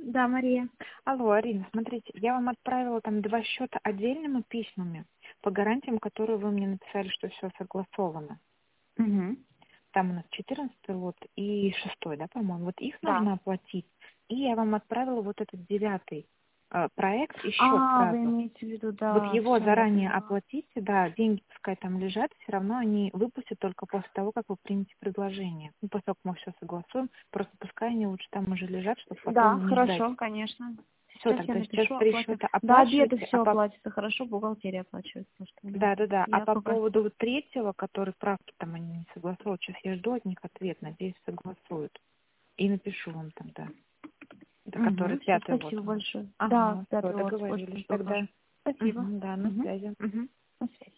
Да, Мария. Алло, Арина, смотрите, я вам отправила там 2 счета отдельными письмами по гарантиям, которые вы мне написали, что все согласовано. Угу. Там у нас 14 лот и 6, да, по-моему. Вот их Да. нужно оплатить. И я вам отправила вот этот 9 проект еще Вы сразу. имеете в виду, Вот да, его все, я заранее поняла. оплатите, да, деньги пускай там лежат, все равно они выпустят только после того, как вы примете предложение. Ну, после того, как мы все согласуем, просто пускай они лучше там уже лежат, чтобы Да, потом не ждать. хорошо, конечно. Все, Сейчас я тогда сейчас напишу, 3 оплатим. счета До обеда оплачивайте, все оплатится, хорошо, бухгалтерия оплачивает. да, да, да. А Я по пока... поводу третьего, который правки там они не согласовывают, сейчас я жду от них ответ, надеюсь, согласуют. И напишу вам тогда. Это который Угу, все, 5 лот спасибо у нас. большое. Да, Ага, все, 5 лот, очень договорились пока. тогда. Спасибо. Да, на Угу. связи. Мгм. На связи.